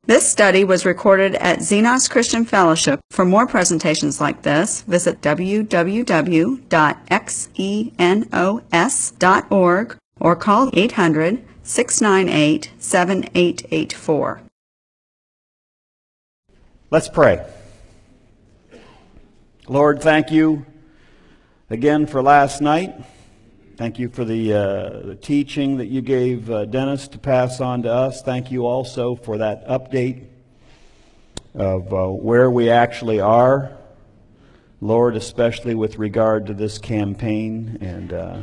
This study was recorded at Xenos Christian Fellowship. For more presentations like this, visit www.xenos.org or call 800-698-7884. Let's pray. Lord, thank you again for last night. Thank you for the teaching that you gave Dennis to pass on to us. Thank you also for that update of where we actually are, Lord, especially with regard to this campaign. And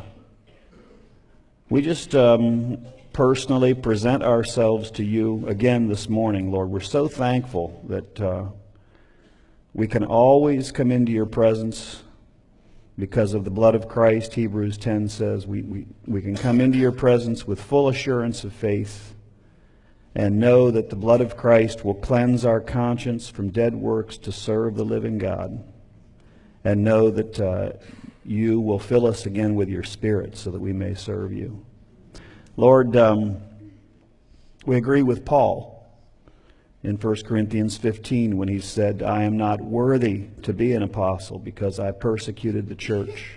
we just personally present ourselves to you again this morning, Lord. We're so thankful that we can always come into your presence because of the blood of Christ. Hebrews 10 says we can come into your presence with full assurance of faith and know that the blood of Christ will cleanse our conscience from dead works to serve the living God, and know that you will fill us again with your Spirit so that we may serve you. Lord, we agree with Paul in 1 Corinthians 15 when he said, I am not worthy to be an apostle because I persecuted the church.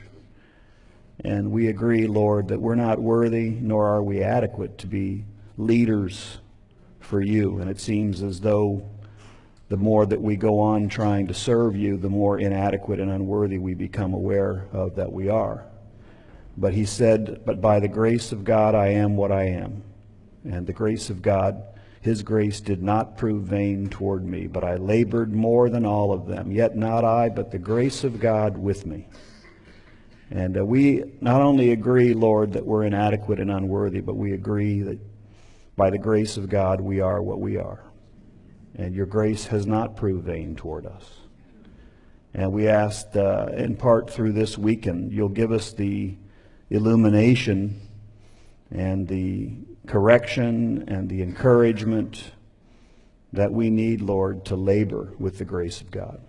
And we agree, Lord, that we're not worthy nor are we adequate to be leaders for you. And it seems as though the more that we go on trying to serve you, the more inadequate and unworthy we become aware of that we are. But he said, but by the grace of God I am what I am. And the grace of God, his grace did not prove vain toward me, but I labored more than all of them. Yet not I, but the grace of God with me. And we not only agree, Lord, that we're inadequate and unworthy, but we agree that by the grace of God we are what we are. And your grace has not proved vain toward us. And we asked, in part through this weekend, you'll give us the illumination and the correction and the encouragement that we need, Lord, to labor with the grace of God.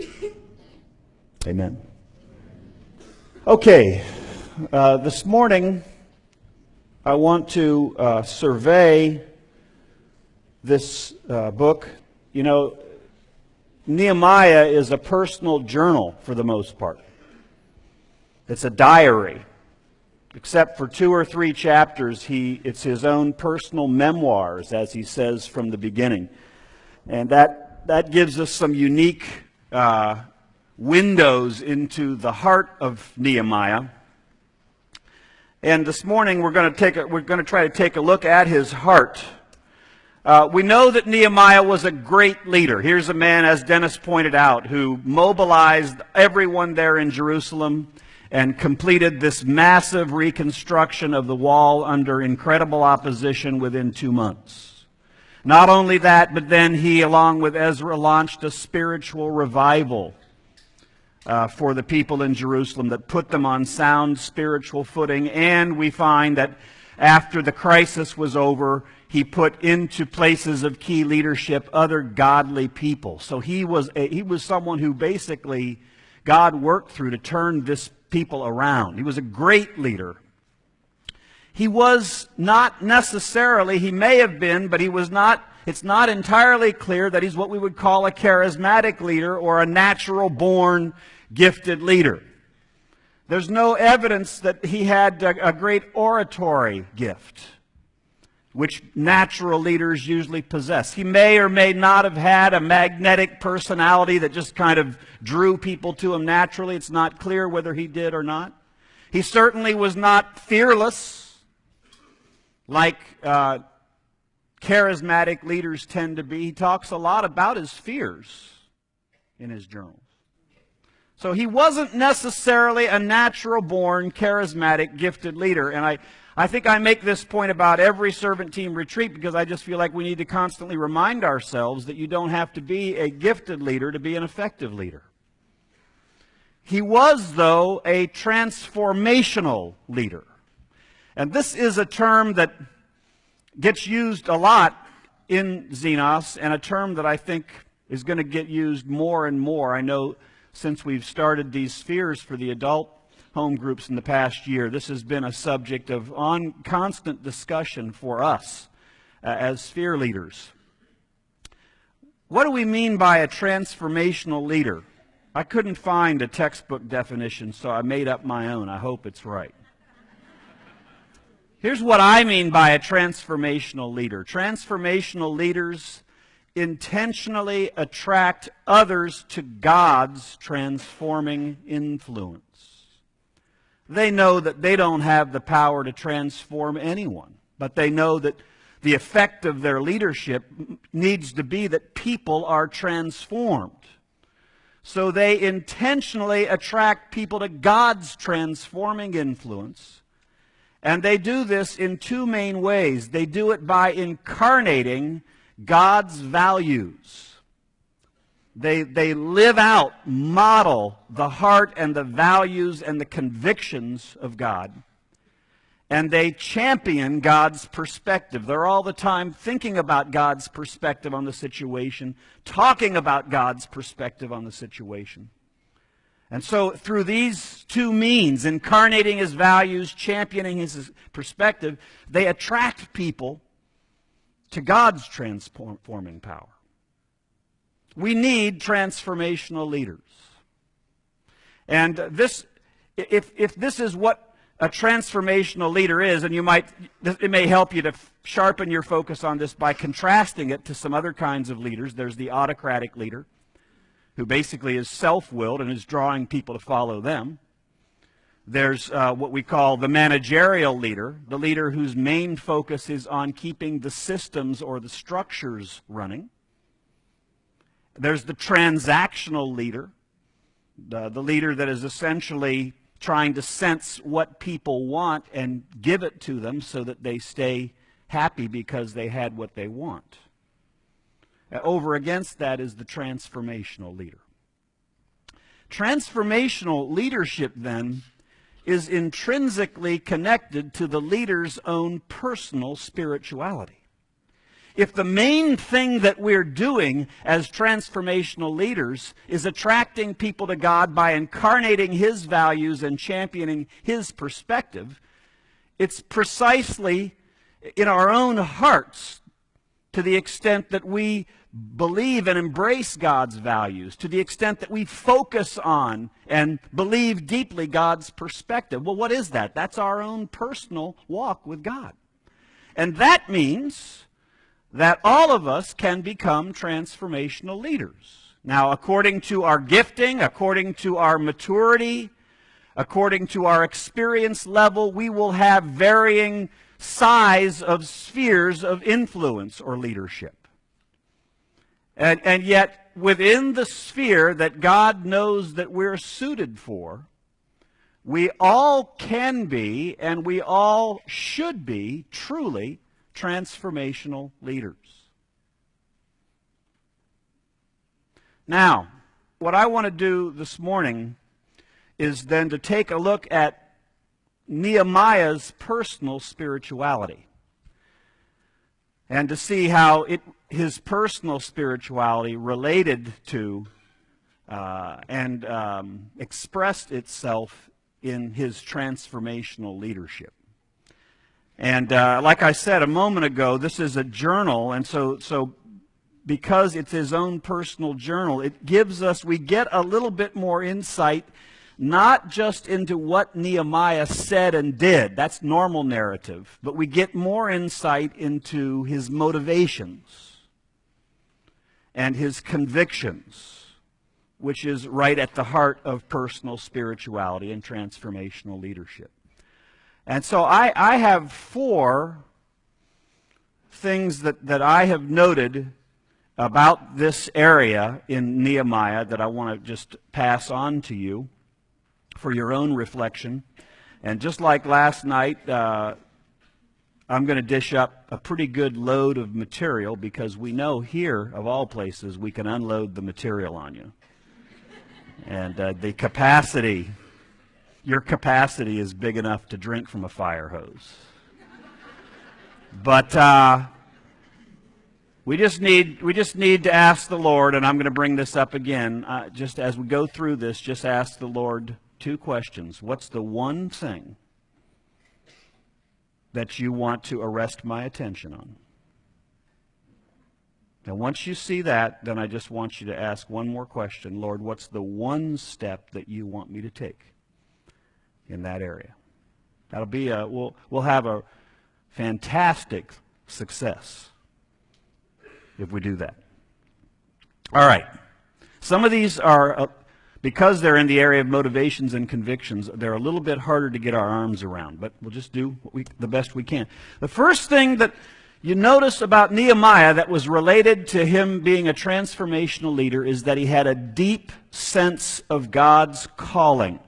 Amen. Okay, this morning I want to survey this book. You know, Nehemiah is a personal journal for the most part. It's a diary. Except for 2 or 3 chapters, it's his own personal memoirs, as he says from the beginning. And that gives us some unique windows into the heart of Nehemiah. And this morning we're going to try to take a look at his heart. We know that Nehemiah was a great leader. Here's a man, as Dennis pointed out, who mobilized everyone there in Jerusalem and completed this massive reconstruction of the wall under incredible opposition within 2 months. Not only that, but then he, along with Ezra, launched a spiritual revival for the people in Jerusalem that put them on sound spiritual footing. And we find that after the crisis was over, he put into places of key leadership other godly people. So he was someone who basically God worked through to turn this people around. He was a great leader. He was not necessarily, he may have been, but he was not, it's not entirely clear that he's what we would call a charismatic leader or a natural born gifted leader. There's no evidence that he had a great oratory gift, which natural leaders usually possess. He may or may not have had a magnetic personality that just kind of drew people to him naturally. It's not clear whether he did or not. He certainly was not fearless, like charismatic leaders tend to be. He talks a lot about his fears in his journals. So he wasn't necessarily a natural-born, charismatic, gifted leader. And I think I make this point about every servant team retreat because I just feel like we need to constantly remind ourselves that you don't have to be a gifted leader to be an effective leader. He was, though, a transformational leader. And this is a term that gets used a lot in Xenos, and a term that I think is going to get used more and more. I know since we've started these spheres for the adult home groups in the past year, this has been a subject of constant discussion for us as sphere leaders. What do we mean by a transformational leader? I couldn't find a textbook definition, so I made up my own. I hope it's right. Here's what I mean by a transformational leader. Transformational leaders intentionally attract others to God's transforming influence. They know that they don't have the power to transform anyone, but they know that the effect of their leadership needs to be that people are transformed. So they intentionally attract people to God's transforming influence. And they do this in two main ways. They do it by incarnating God's values. They live out, model the heart and the values and the convictions of God. And they champion God's perspective. They're all the time thinking about God's perspective on the situation, talking about God's perspective on the situation. And so through these two means, incarnating His values, championing His perspective, they attract people to God's transforming power. We need transformational leaders. And if this is what a transformational leader is, and it may help you to sharpen your focus on this by contrasting it to some other kinds of leaders. There's the autocratic leader, who basically is self-willed and is drawing people to follow them. There's what we call the managerial leader, the leader whose main focus is on keeping the systems or the structures running. There's the transactional leader, the leader that is essentially trying to sense what people want and give it to them so that they stay happy because they had what they want. Over against that is the transformational leader. Transformational leadership, then, is intrinsically connected to the leader's own personal spirituality. If the main thing that we're doing as transformational leaders is attracting people to God by incarnating His values and championing His perspective, it's precisely in our own hearts, to the extent that we believe and embrace God's values, to the extent that we focus on and believe deeply God's perspective. Well, what is that? That's our own personal walk with God. And that means that all of us can become transformational leaders. Now, according to our gifting, according to our maturity, according to our experience level, we will have varying size of spheres of influence or leadership. And yet, within the sphere that God knows that we're suited for, we all can be and we all should be truly transformational leaders. Now, what I want to do this morning is then to take a look at Nehemiah's personal spirituality and to see how his personal spirituality related to and expressed itself in his transformational leadership. And like I said a moment ago, this is a journal, and so because it's his own personal journal, it gives us, we get a little bit more insight, not just into what Nehemiah said and did, that's normal narrative, but we get more insight into his motivations and his convictions, which is right at the heart of personal spirituality and transformational leadership. And so I have four things that I have noted about this area in Nehemiah that I want to just pass on to you for your own reflection. And just like last night, I'm going to dish up a pretty good load of material because we know here, of all places, we can unload the material on you. And the capacity, your capacity is big enough to drink from a fire hose. But we just need to ask the Lord, and I'm going to bring this up again, just as we go through this, just ask the Lord two questions. What's the one thing that you want to arrest my attention on? Now, once you see that, then I just want you to ask one more question. Lord, what's the one step that you want me to take in that area? That'll be we'll have a fantastic success if we do that. All right. Some of these are, because they're in the area of motivations and convictions, they're a little bit harder to get our arms around, but we'll just do the best we can. The first thing that you notice about Nehemiah that was related to him being a transformational leader is that he had a deep sense of God's calling.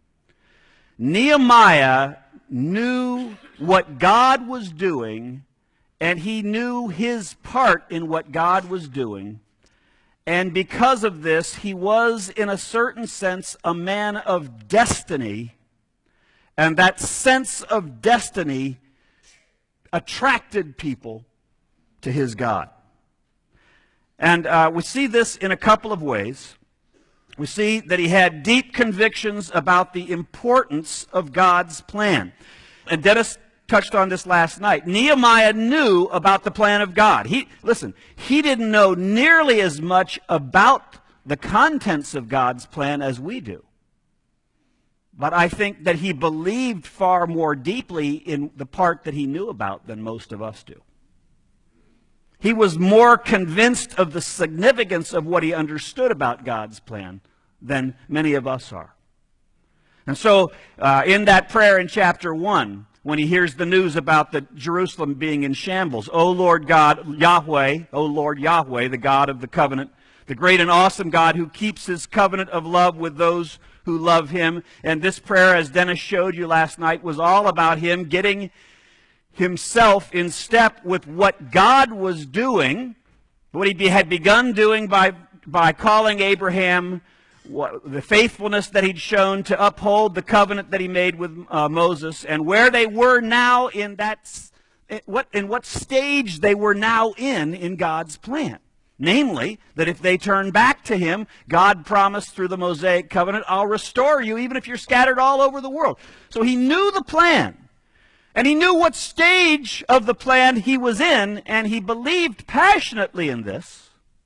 Nehemiah knew what God was doing, and he knew his part in what God was doing. And because of this, he was, in a certain sense, a man of destiny. And that sense of destiny attracted people to his God. And we see this in a couple of ways. We see that he had deep convictions about the importance of God's plan. And Dennis touched on this last night. Nehemiah knew about the plan of God. He didn't know nearly as much about the contents of God's plan as we do. But I think that he believed far more deeply in the part that he knew about than most of us do. He was more convinced of the significance of what he understood about God's plan than many of us are. And so in that prayer in chapter 1, when he hears the news about the Jerusalem being in shambles, O Lord God, Yahweh, O Lord Yahweh, the God of the covenant, the great and awesome God who keeps his covenant of love with those who love him. And this prayer, as Dennis showed you last night, was all about him getting himself in step with what God was doing, what he had begun doing by calling Abraham, the faithfulness that he'd shown to uphold the covenant that he made with Moses, and where they were now in what stage they were now in God's plan. Namely, that if they turn back to him, God promised through the Mosaic covenant, I'll restore you even if you're scattered all over the world. So he knew the plan, and he knew what stage of the plan he was in, and he believed passionately in this.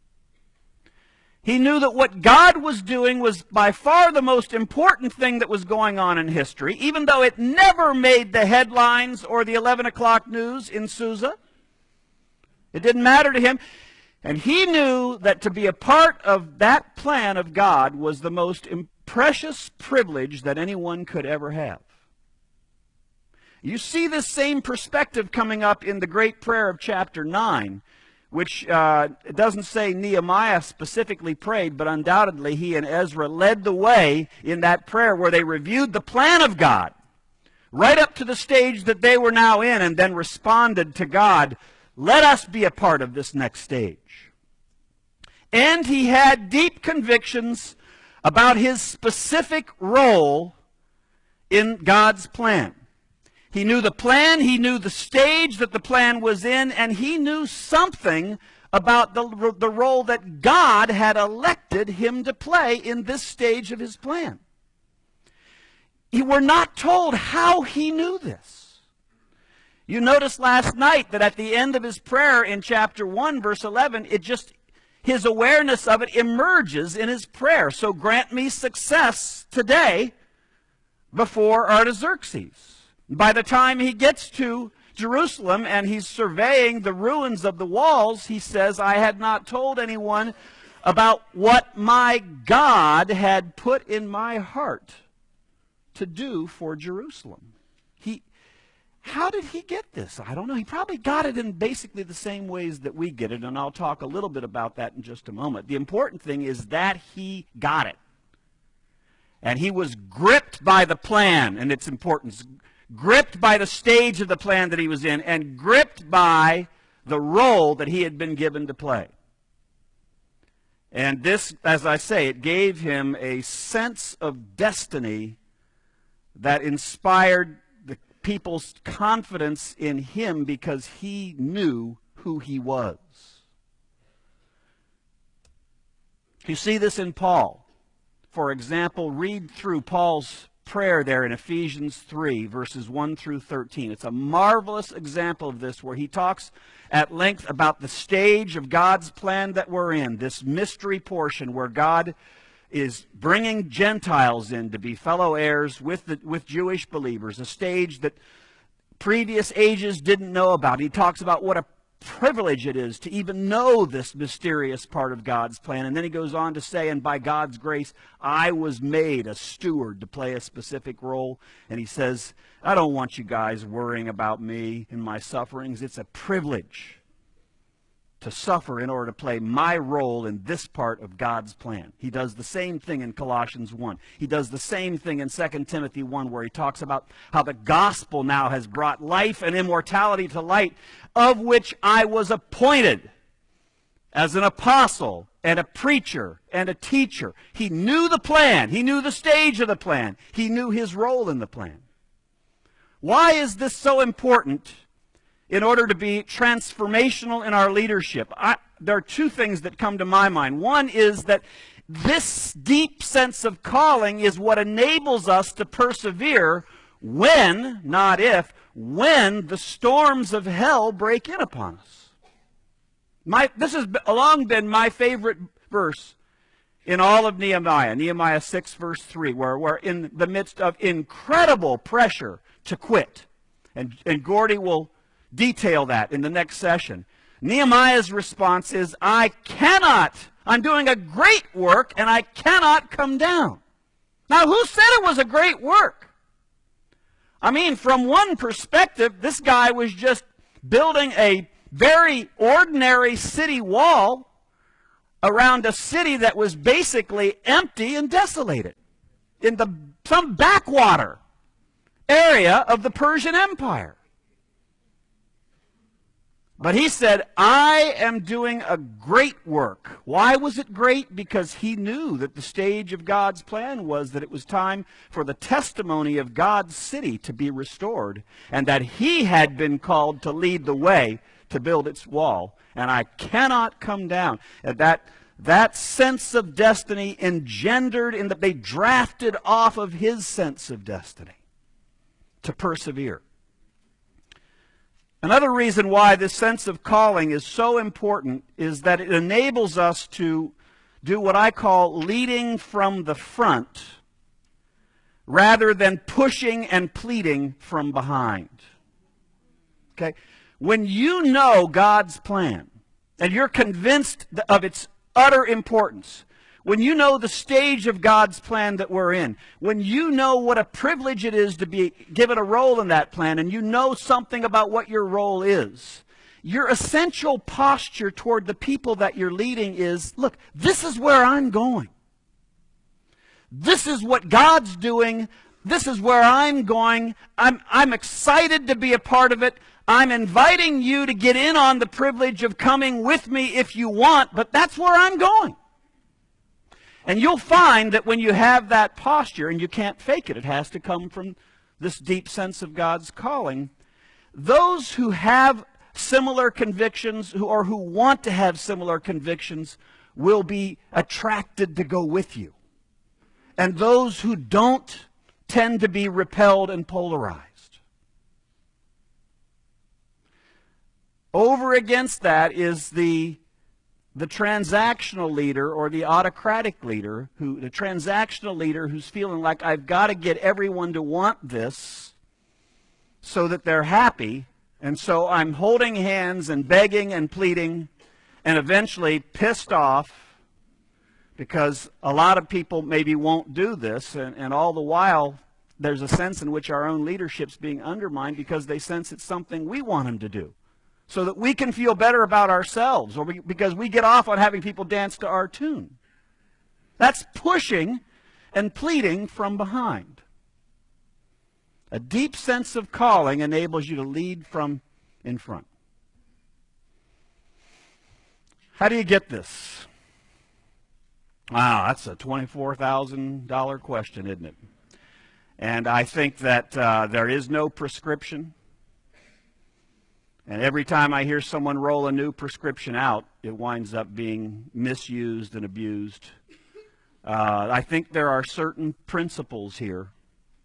He knew that what God was doing was by far the most important thing that was going on in history, even though it never made the headlines or the 11 o'clock news in Susa. It didn't matter to him. And he knew that to be a part of that plan of God was the most precious privilege that anyone could ever have. You see this same perspective coming up in the great prayer of chapter 9, which it doesn't say Nehemiah specifically prayed, but undoubtedly he and Ezra led the way in that prayer where they reviewed the plan of God right up to the stage that they were now in, and then responded to God, let us be a part of this next stage. And he had deep convictions about his specific role in God's plan. He knew the plan, he knew the stage that the plan was in, and he knew something about the role that God had elected him to play in this stage of his plan. We're not told how he knew this. You noticed last night that at the end of his prayer in chapter 1, verse 11, his awareness of it emerges in his prayer. So grant me success today before Artaxerxes. By the time he gets to Jerusalem and he's surveying the ruins of the walls, he says, I had not told anyone about what my God had put in my heart to do for Jerusalem. How did he get this? I don't know. He probably got it in basically the same ways that we get it, and I'll talk a little bit about that in just a moment. The important thing is that he got it. And he was gripped by the plan and its importance, gripped by the stage of the plan that he was in, and gripped by the role that he had been given to play. And this, as I say, it gave him a sense of destiny that inspired the people's confidence in him because he knew who he was. You see this in Paul. For example, read through Paul's prayer there in Ephesians 3, verses 1 through 13. It's a marvelous example of this, where he talks at length about the stage of God's plan that we're in, this mystery portion where God is bringing Gentiles in to be fellow heirs with Jewish believers, a stage that previous ages didn't know about. He talks about what a privilege it is to even know this mysterious part of God's plan. And then he goes on to say, and by God's grace, I was made a steward to play a specific role. And he says, I don't want you guys worrying about me and my sufferings. It's a privilege to suffer in order to play my role in this part of God's plan. He does the same thing in Colossians 1. He does the same thing in 2 Timothy 1, where he talks about how the gospel now has brought life and immortality to light, of which I was appointed as an apostle and a preacher and a teacher. He knew the plan. He knew the stage of the plan. He knew his role in the plan. Why is this so important? In order to be transformational in our leadership, there are two things that come to my mind. One is that this deep sense of calling is what enables us to persevere when, not if, when the storms of hell break in upon us. This has long been my favorite verse in all of Nehemiah. Nehemiah 6, verse 3, where we're in the midst of incredible pressure to quit. And Gordy will detail that in the next session. Nehemiah's response is, I'm doing a great work and I cannot come down. Now, who said it was a great work? I mean, from one perspective, this guy was just building a very ordinary city wall around a city that was basically empty and desolated in some backwater area of the Persian Empire. But he said, I am doing a great work. Why was it great? Because he knew that the stage of God's plan was that it was time for the testimony of God's city to be restored, and that he had been called to lead the way to build its wall. And I cannot come down. And that sense of destiny engendered in that they drafted off of his sense of destiny to persevere. Another reason why this sense of calling is so important is that it enables us to do what I call leading from the front rather than pushing and pleading from behind. Okay? When you know God's plan and you're convinced of its utter importance, when you know the stage of God's plan that we're in, when you know what a privilege it is to be given a role in that plan, and you know something about what your role is, your essential posture toward the people that you're leading is, look, this is where I'm going. This is what God's doing. This is where I'm going. I'm excited to be a part of it. I'm inviting you to get in on the privilege of coming with me if you want, but that's where I'm going. And you'll find that when you have that posture, and you can't fake it, it has to come from this deep sense of God's calling, those who have similar convictions or who want to have similar convictions will be attracted to go with you. And those who don't tend to be repelled and polarized. Over against that is the transactional leader or the autocratic leader, the transactional leader who's feeling like I've got to get everyone to want this so that they're happy, and so I'm holding hands and begging and pleading and eventually pissed off because a lot of people maybe won't do this, and all the while there's a sense in which our own leadership's being undermined because they sense it's something we want them to do, so that we can feel better about ourselves, or because we get off on having people dance to our tune. That's pushing and pleading from behind. A deep sense of calling enables you to lead from in front. How do you get this? Wow, that's a $24,000 question, isn't it? And I think that there is no prescription. And every time I hear someone roll a new prescription out, it winds up being misused and abused. I think there are certain principles here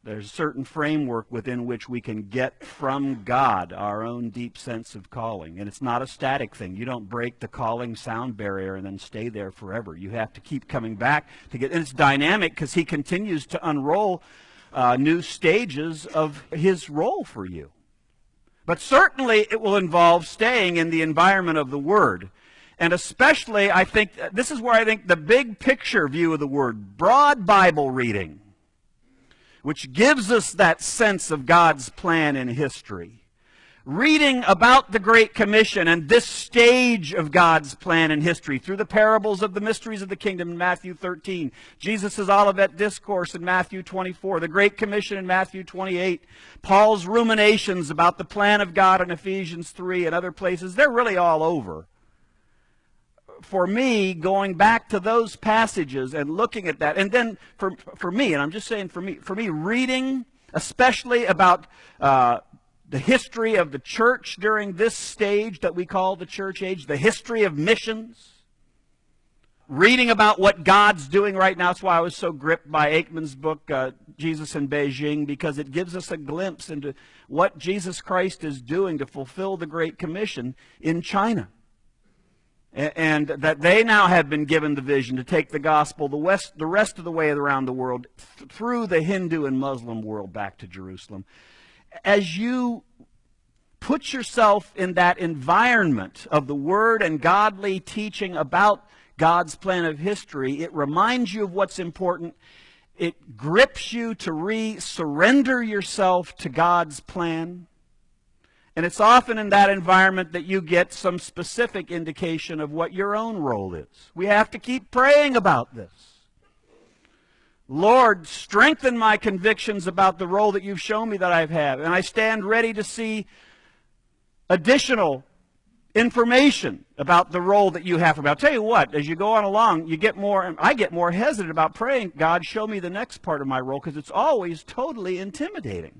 There's a certain framework within which we can get from God our own deep sense of calling. And it's not a static thing. You don't break the calling sound barrier and then stay there forever. You have to keep coming back to get, and it's dynamic because he continues to unroll new stages of his role for you. But certainly it will involve staying in the environment of the Word. And especially, I think, this is where I think the big picture view of the Word, broad Bible reading, which gives us that sense of God's plan in history. Reading about the Great Commission and this stage of God's plan in history through the parables of the mysteries of the kingdom in Matthew 13, Jesus' Olivet Discourse in Matthew 24, the Great Commission in Matthew 28, Paul's ruminations about the plan of God in Ephesians 3 and other places, they're really all over. For me, going back to those passages and looking at that, and then for me, and I'm just saying for me, reading, especially about the history of the church during this stage that we call the church age, the history of missions, reading about what God's doing right now. That's why I was so gripped by Aikman's book, Jesus in Beijing, because it gives us a glimpse into what Jesus Christ is doing to fulfill the Great Commission in China. And that they now have been given the vision to take the gospel the rest of the way around the world, through the Hindu and Muslim world back to Jerusalem. As you put yourself in that environment of the Word and godly teaching about God's plan of history, it reminds you of what's important. It grips you to surrender yourself to God's plan. And it's often in that environment that you get some specific indication of what your own role is. We have to keep praying about this. Lord, strengthen my convictions about the role that you've shown me that I've had. And I stand ready to see additional information about the role that you have for me. I'll tell you what, as you go on along, I get more hesitant about praying, God, show me the next part of my role, because it's always totally intimidating.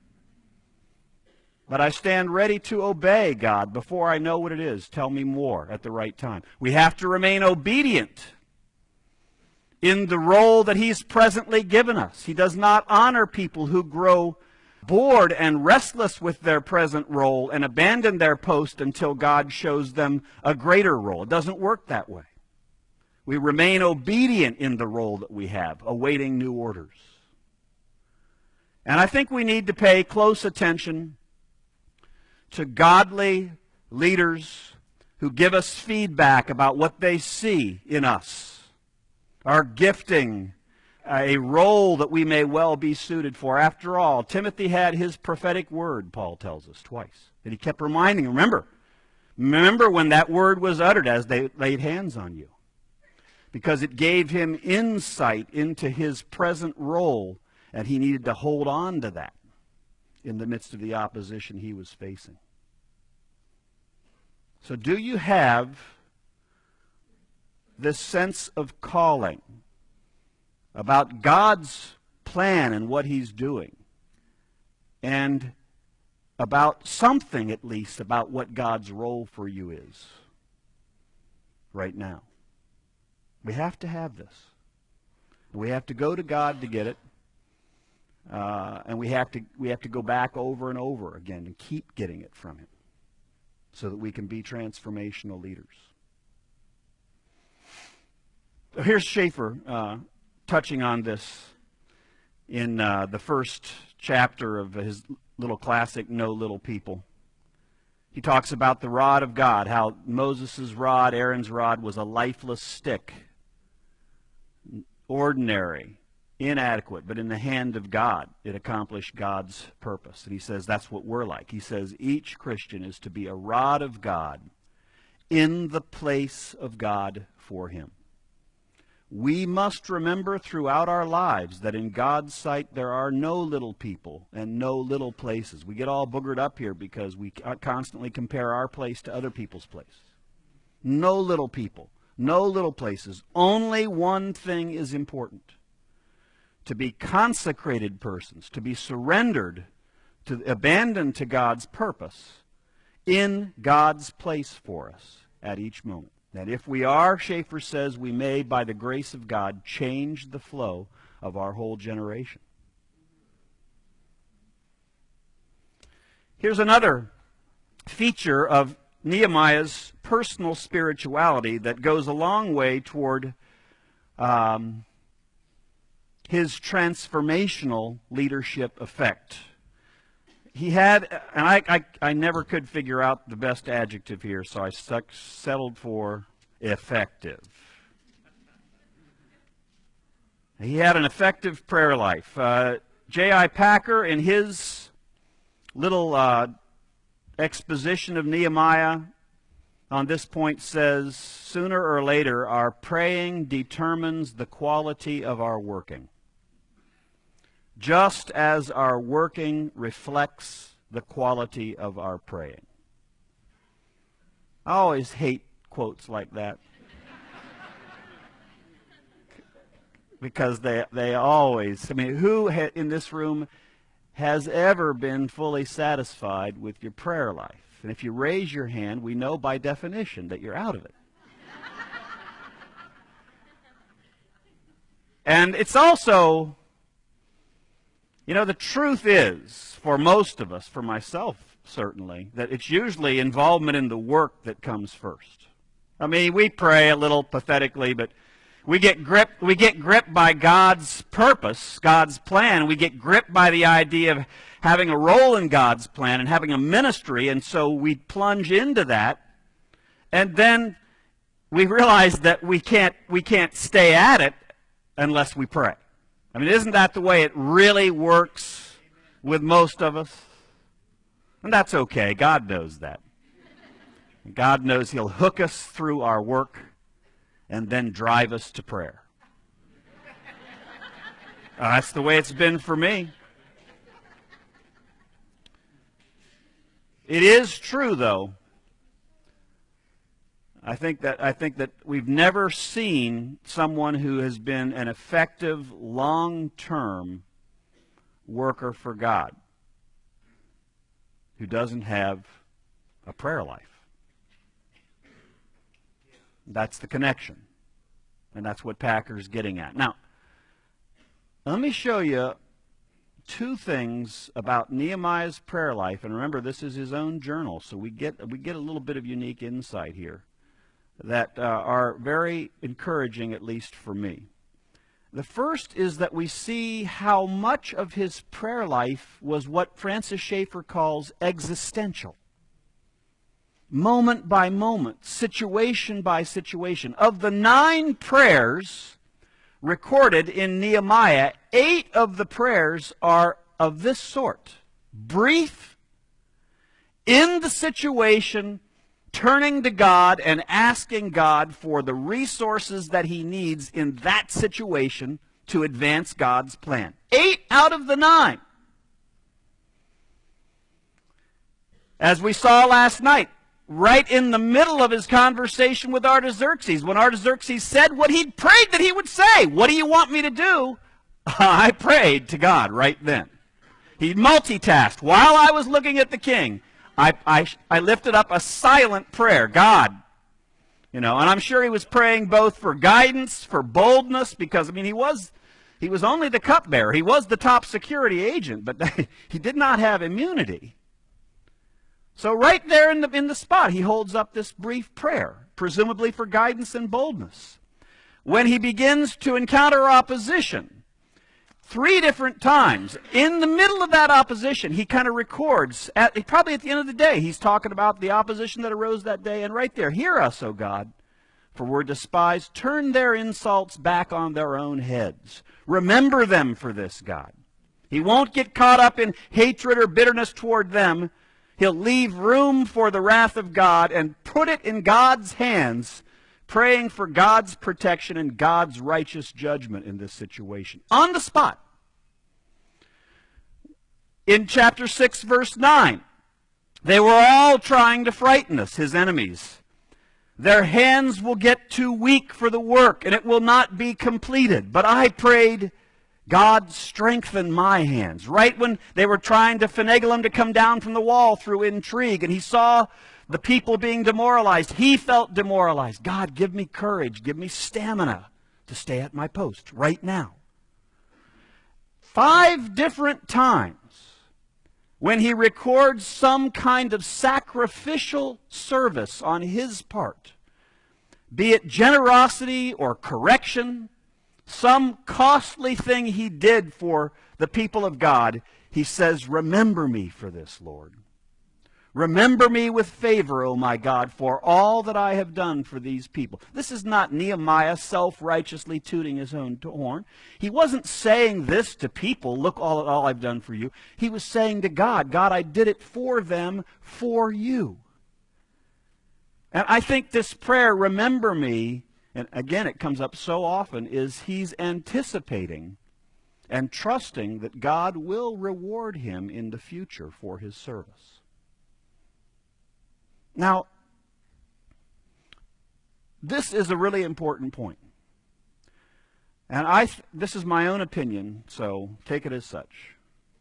But I stand ready to obey God before I know what it is. Tell me more at the right time. We have to remain obedient in the role that He's presently given us. He does not honor people who grow bored and restless with their present role and abandon their post until God shows them a greater role. It doesn't work that way. We remain obedient in the role that we have, awaiting new orders. And I think we need to pay close attention to godly leaders who give us feedback about what they see in us, our gifting, a role that we may well be suited for. After all, Timothy had his prophetic word, Paul tells us twice, that he kept reminding him, remember when that word was uttered as they laid hands on you, because it gave him insight into his present role, and he needed to hold on to that in the midst of the opposition he was facing. So do you have this sense of calling about God's plan and what He's doing, and about something at least about what God's role for you is right now? We have to have this. We have to go to God to get it. And we have to go back over and over again and keep getting it from Him, so that we can be transformational leaders. Here's Schaeffer touching on this in the first chapter of his little classic, No Little People. He talks about the rod of God, how Moses' rod, Aaron's rod, was a lifeless stick, ordinary, inadequate, but in the hand of God, it accomplished God's purpose. And he says that's what we're like. He says each Christian is to be a rod of God in the place of God for Him. We must remember throughout our lives that in God's sight there are no little people and no little places. We get all boogered up here because we constantly compare our place to other people's place. No little people, no little places. Only one thing is important: to be consecrated persons, to be surrendered, to abandoned to God's purpose in God's place for us at each moment. That if we are, Schaeffer says, we may, by the grace of God, change the flow of our whole generation. Here's another feature of Nehemiah's personal spirituality that goes a long way toward his transformational leadership effect. He had, and I never could figure out the best adjective here, so I settled for effective. He had an effective prayer life. J.I. Packer, in his little exposition of Nehemiah on this point, says, sooner or later, our praying determines the quality of our working, just as our working reflects the quality of our praying. I always hate quotes like that. Because they always, I mean, who in this room has ever been fully satisfied with your prayer life? And if you raise your hand, we know by definition that you're out of it. And it's also, you know, the truth is, for most of us, for myself certainly, that it's usually involvement in the work that comes first. I mean, we pray a little pathetically, but we get gripped by God's purpose, God's plan. We get gripped by the idea of having a role in God's plan and having a ministry, and so we plunge into that. And then we realize that we can't stay at it unless we pray. I mean, isn't that the way it really works with most of us? And that's okay. God knows that. God knows He'll hook us through our work and then drive us to prayer. That's the way it's been for me. It is true, though. I think that we've never seen someone who has been an effective, long-term worker for God who doesn't have a prayer life. That's the connection. And that's what Packer's getting at. Now, let me show you two things about Nehemiah's prayer life. And remember, this is his own journal, so we get a little bit of unique insight here that are very encouraging, at least for me. The first is that we see how much of his prayer life was what Francis Schaeffer calls existential. Moment by moment, situation by situation. Of the 9 prayers recorded in Nehemiah, 8 of the prayers are of this sort. Brief, in the situation, turning to God and asking God for the resources that He needs in that situation to advance God's plan. 8 out of the 9. As we saw last night, right in the middle of his conversation with Artaxerxes, when Artaxerxes said what he'd prayed that he would say. What do you want me to do? I prayed to God right then. He multitasked. While I was looking at the king, I lifted up a silent prayer. God, you know, and I'm sure he was praying both for guidance, for boldness, because, I mean, he was only the cupbearer. He was the top security agent, but he did not have immunity. So right there in the spot, he holds up this brief prayer, presumably for guidance and boldness. When he begins to encounter opposition, 3 different times, in the middle of that opposition, he kind of records, probably at the end of the day, he's talking about the opposition that arose that day, and right there, hear us, O God, for we're despised. Turn their insults back on their own heads. Remember them for this, God. He won't get caught up in hatred or bitterness toward them. He'll leave room for the wrath of God and put it in God's hands, praying for God's protection and God's righteous judgment in this situation. On the spot. In chapter 6, verse 9, they were all trying to frighten us, his enemies. Their hands will get too weak for the work, and it will not be completed. But I prayed, God, strengthen my hands. Right when they were trying to finagle him to come down from the wall through intrigue, and he saw the people being demoralized, he felt demoralized. God, give me courage, give me stamina to stay at my post right now. 5 different times when he records some kind of sacrificial service on his part, be it generosity or correction, some costly thing he did for the people of God, he says, "Remember me for this, Lord. Remember me with favor, O my God, for all that I have done for these people." This is not Nehemiah self-righteously tooting his own horn. He wasn't saying this to people, "Look all I've done for you." He was saying to God, "God, I did it for them, for you." And I think this prayer, "Remember me," and again it comes up so often, is he's anticipating and trusting that God will reward him in the future for his service. Now, this is a really important point. And this is my own opinion, so take it as such.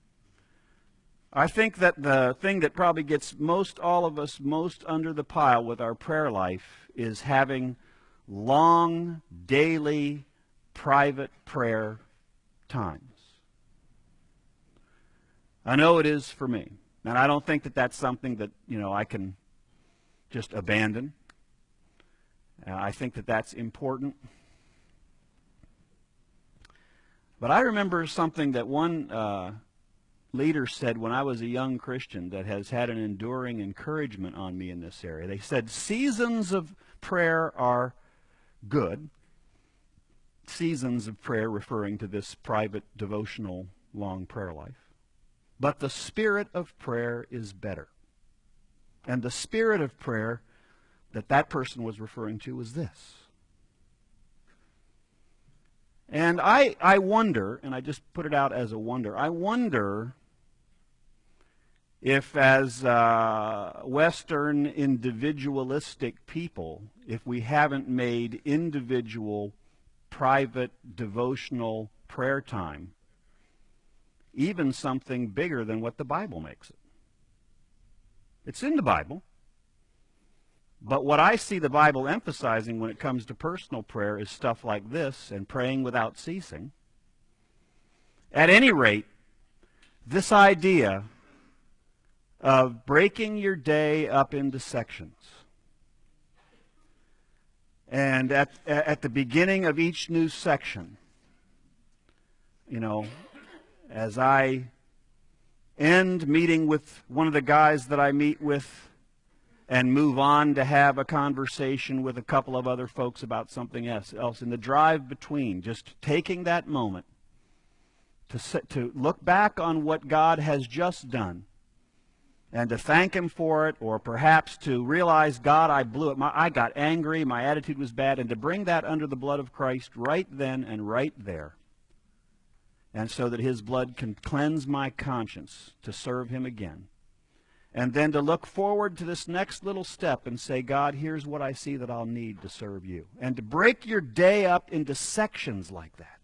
I think that the thing that probably gets all of us most under the pile with our prayer life is having long, daily, private prayer times. I know it is for me. And I don't think that that's something that, I can just abandon. I think that that's important. But I remember something that one leader said when I was a young Christian that has had an enduring encouragement on me in this area. They said, seasons of prayer are good. Seasons of prayer referring to this private, devotional, long prayer life. But the spirit of prayer is better. And the spirit of prayer that person was referring to was this. And I wonder, and I just put it out as a wonder, I wonder if as Western individualistic people, if we haven't made individual, private, devotional prayer time even something bigger than what the Bible makes it. It's in the Bible. But what I see the Bible emphasizing when it comes to personal prayer is stuff like this and praying without ceasing. At any rate, this idea of breaking your day up into sections. And at the beginning of each new section, as I end meeting with one of the guys that I meet with and move on to have a conversation with a couple of other folks about something else in the drive between, just taking that moment to look back on what God has just done and to thank Him for it, or perhaps to realize, God, I blew it. I got angry, my attitude was bad, and to bring that under the blood of Christ right then and right there, and so that His blood can cleanse my conscience to serve Him again. And then to look forward to this next little step and say, God, here's what I see that I'll need to serve you. And to break your day up into sections like that.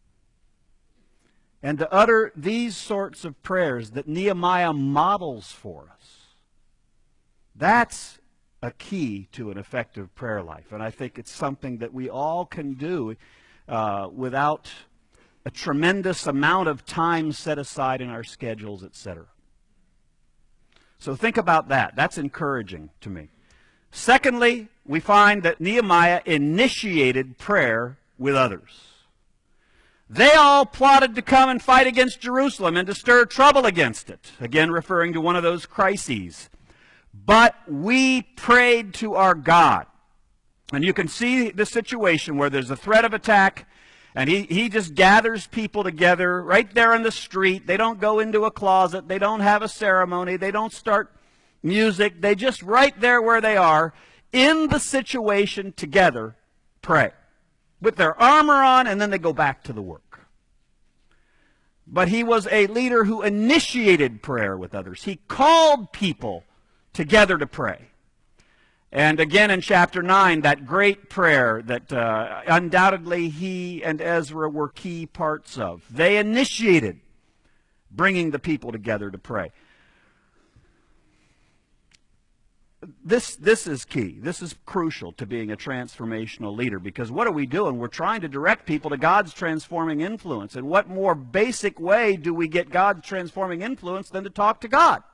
And to utter these sorts of prayers that Nehemiah models for us. That's a key to an effective prayer life. And I think it's something that we all can do without a tremendous amount of time set aside in our schedules, etc. So think about that. That's encouraging to me. Secondly, we find that Nehemiah initiated prayer with others. They all plotted to come and fight against Jerusalem and to stir trouble against it. Again, referring to one of those crises. But we prayed to our God. And you can see the situation where there's a threat of attack, and he just gathers people together right there in the street. They don't go into a closet. They don't have a ceremony. They don't start music. They just right there where they are, in the situation together, pray. With their armor on, and then they go back to the work. But he was a leader who initiated prayer with others. He called people together to pray. And again in chapter 9, that great prayer that undoubtedly he and Ezra were key parts of. They initiated bringing the people together to pray. this is key. This is crucial to being a transformational leader, because what are we doing? We're trying to direct people to God's transforming influence. And what more basic way do we get God's transforming influence than to talk to God?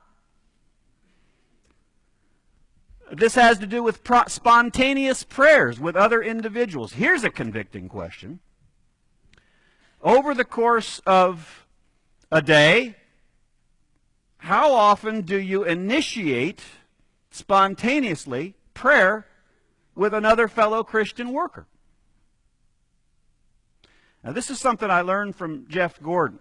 This has to do with spontaneous prayers with other individuals. Here's a convicting question. Over the course of a day, how often do you initiate spontaneously prayer with another fellow Christian worker? Now, this is something I learned from Jeff Gordon.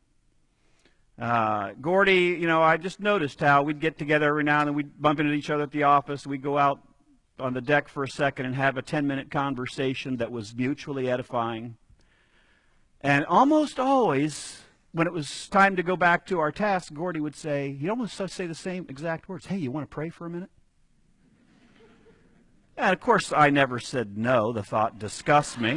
Gordy, I just noticed how we'd get together every now and then. We'd bump into each other at the office. We'd go out on the deck for a second and have a 10-minute conversation that was mutually edifying. And almost always, when it was time to go back to our task, Gordy would say, he'd almost say the same exact words. Hey, you want to pray for a minute? And of course, I never said no. The thought disgusts me.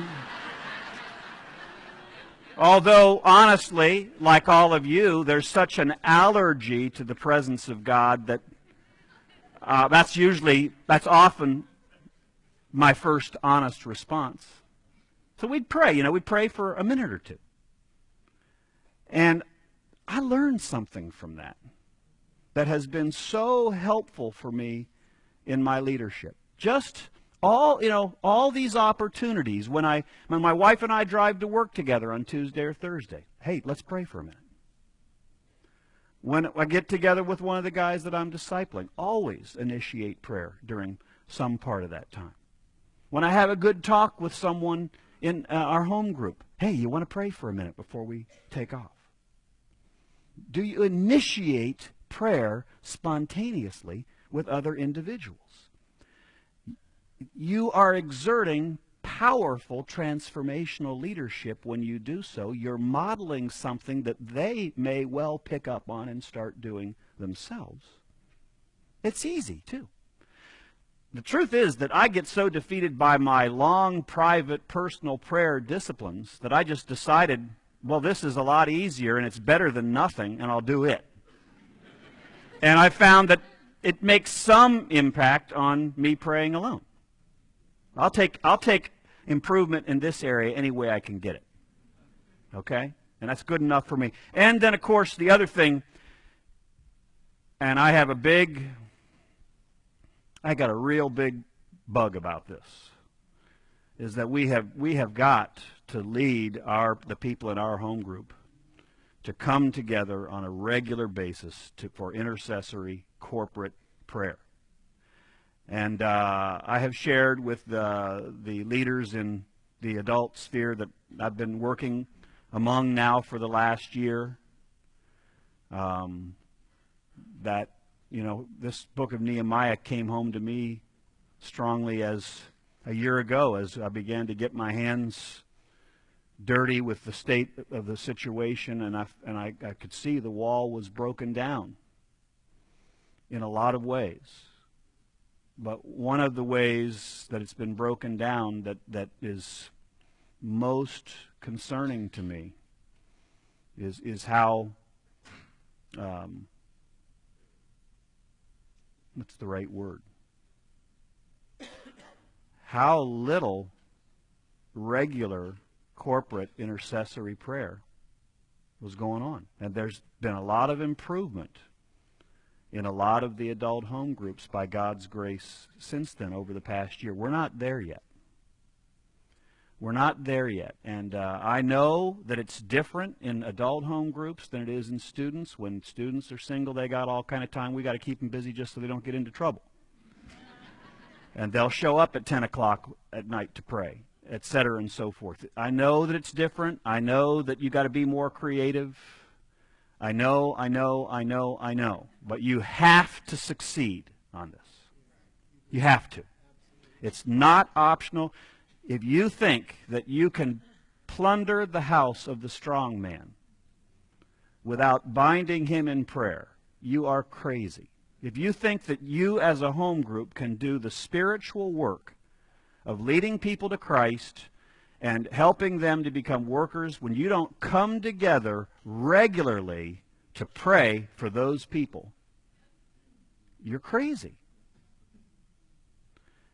Although, honestly, like all of you, there's such an allergy to the presence of God that that's often my first honest response. So we'd pray, we'd pray for a minute or two. And I learned something from that has been so helpful for me in my leadership. Just all these opportunities when my wife and I drive to work together on Tuesday or Thursday. Hey, let's pray for a minute. When I get together with one of the guys that I'm discipling, always initiate prayer during some part of that time. When I have a good talk with someone in our home group, hey, you want to pray for a minute before we take off? Do you initiate prayer spontaneously with other individuals? You are exerting powerful transformational leadership when you do so. You're modeling something that they may well pick up on and start doing themselves. It's easy, too. The truth is that I get so defeated by my long, private, personal prayer disciplines that I just decided, well, this is a lot easier and it's better than nothing, and I'll do it. And I found that it makes some impact on me praying alone. I'll take improvement in this area any way I can get it. Okay? And that's good enough for me. And then, of course, the other thing, and I got a real big bug about this, is that we have got to lead the people in our home group to come together on a regular basis for intercessory corporate prayer. And I have shared with the leaders in the adult sphere that I've been working among now for the last year, that, this book of Nehemiah came home to me strongly as a year ago as I began to get my hands dirty with the state of the situation, and I could see the wall was broken down in a lot of ways. But one of the ways that it's been broken down that is most concerning to me is how, what's the right word? How little regular corporate intercessory prayer was going on. And there's been a lot of improvement in a lot of the adult home groups by God's grace since then over the past year. We're not there yet. We're not there yet. And I know that it's different in adult home groups than it is in students. When students are single, they got all kind of time. We got to keep them busy just so they don't get into trouble. And they'll show up at 10 o'clock at night to pray, etc. and so forth. I know that it's different. I know that you got to be more creative. I know. But you have to succeed on this. You have to. It's not optional. If you think that you can plunder the house of the strong man without binding him in prayer, you are crazy. If you think that you as a home group can do the spiritual work of leading people to Christ and helping them to become workers when you don't come together regularly to pray for those people, you're crazy.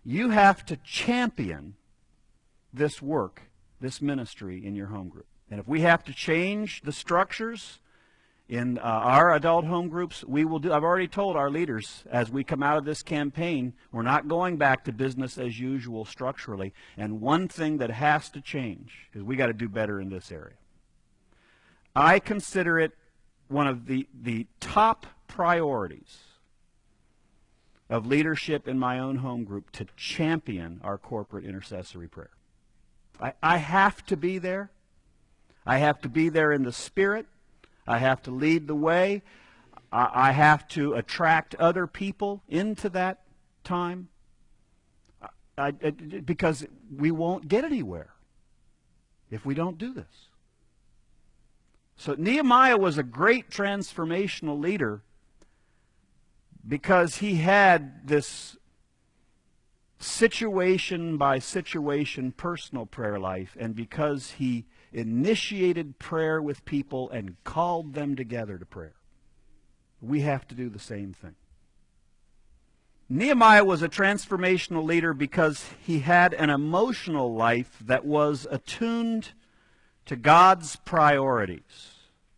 you have to champion this work, this ministry in your home group. And if we have to change the structures in our adult home groups, we will do. I've already told our leaders as we come out of this campaign, we're not going back to business as usual structurally. And one thing that has to change is we got to do better in this area. I consider it one of the top priorities of leadership in my own home group to champion our corporate intercessory prayer. I have to be there. I have to be there in the spirit. I have to lead the way. I have to attract other people into that time because we won't get anywhere if we don't do this. So Nehemiah was a great transformational leader because he had this situation by situation personal prayer life, and because he initiated prayer with people and called them together to prayer. We have to do the same thing. Nehemiah was a transformational leader because he had an emotional life that was attuned to God's priorities.